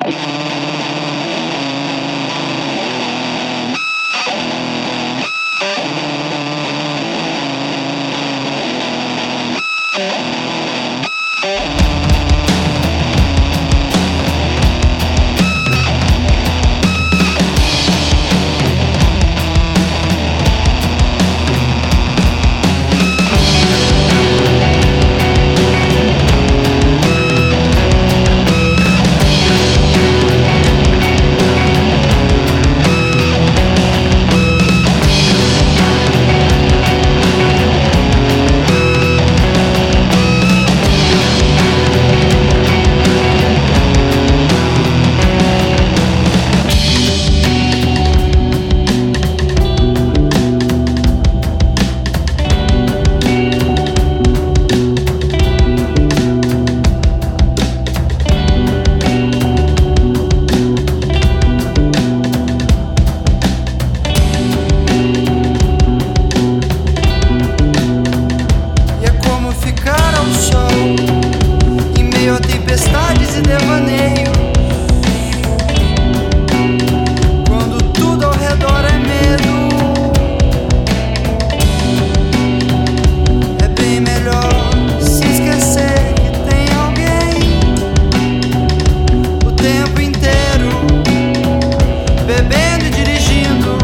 Tempestades e devaneio, quando tudo ao redor é medo, é bem melhor se esquecer que tem alguém o tempo inteiro bebendo e dirigindo,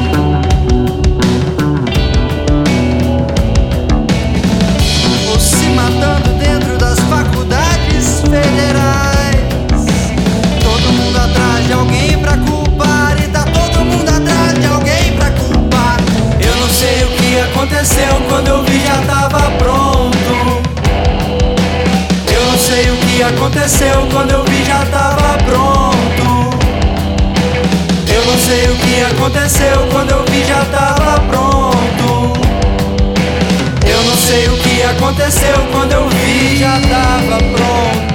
ou se matando dentro das faculdades federais. Todo mundo atrás de alguém pra culpar, e tá todo mundo atrás de alguém pra culpar. Eu não sei o que aconteceu, quando eu vi já tava pronto. Eu não sei o que aconteceu, quando eu vi já tava pronto. Eu não sei o que aconteceu, quando eu vi já tava pronto. Eu não sei o que aconteceu, quando eu vi já tava pronto.